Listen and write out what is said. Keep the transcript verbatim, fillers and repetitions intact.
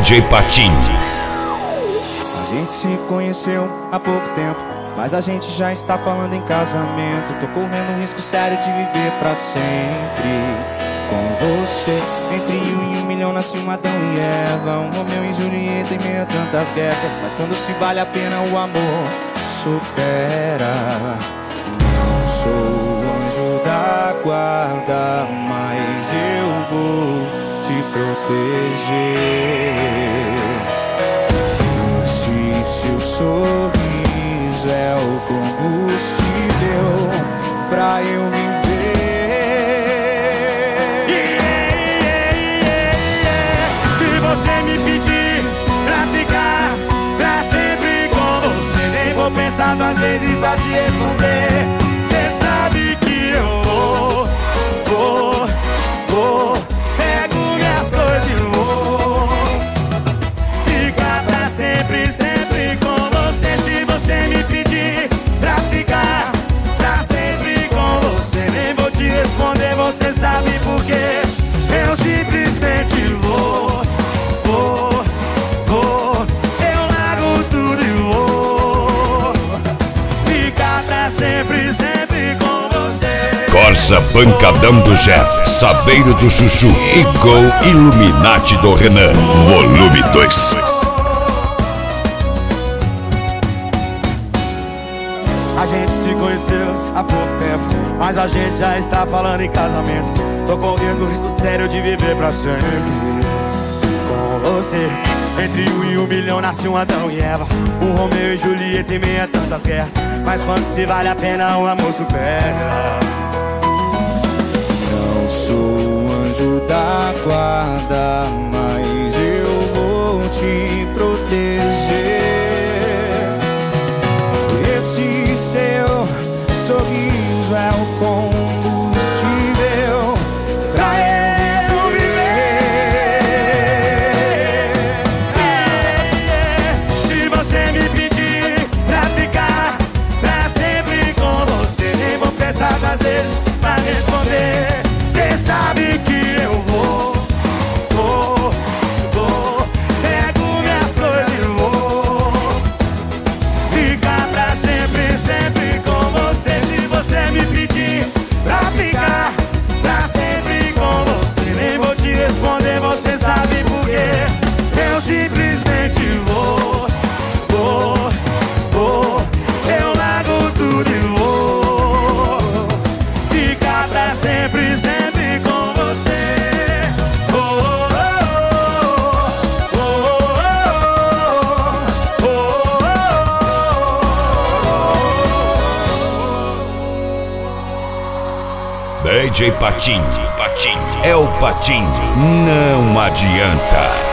D J Patinho. A gente se conheceu há pouco tempo, mas a gente já está falando em casamento. Tô correndo um risco sério de viver pra sempre com você. Entre um e um milhão nasce um Adão e Eva, um Romeu e Julieta em meio a tantas guerras. Mas quando se vale a pena o amor supera. Não sou o anjo da guarda, mas eu vou te proteger. Se seu sorriso é o combustível pra eu viver. Yeah, yeah, yeah, yeah. Se você me pedir pra ficar pra sempre com você, nem vou pensar duas vezes pra te responder. Cê sabe que eu vou, vou, vou, pego minhas coisas e vou ficar pra sempre, sempre com você. Se você me pedir pra ficar pra sempre com você, nem vou te responder, você sabe por quê. Eu simplesmente vou, vou, vou, eu largo tudo e vou ficar pra sempre, sempre com você. Corsa Pancadão do Jeff, Saveiro do Chuchu e Gol Illuminati do Renan, volume dois. A gente se conheceu há pouco tempo, mas a gente já está falando em casamento. Tô correndo risco sério de viver pra sempre com você. Entre um e um milhão nasce um Adão e Eva, um Romeu e Julieta em meio a tantas guerras. Mas quando se vale a pena o amor supera. Não sou o anjo da guarda, mas eu vou te proteger. Esse seu sorriso é o combustível pra eu viver. Se você me pedir pra ficar pra sempre com você, nem vou pensar duas vezes pra responder. Cê sabe que eu vou, vou, vou, pego minhas coisas e vou ficar pra sempre, sempre com você. Se você me pedir pra ficar pra sempre com você, nem vou te responder, você sabe por quê. Eu simplesmente vou, vou, vou, eu largo tudo e vou ficar pra sempre, sempre com você. Oh, oh, oh, oh, oh, oh. D J Patinho, Patinho é o Patinho, não adianta.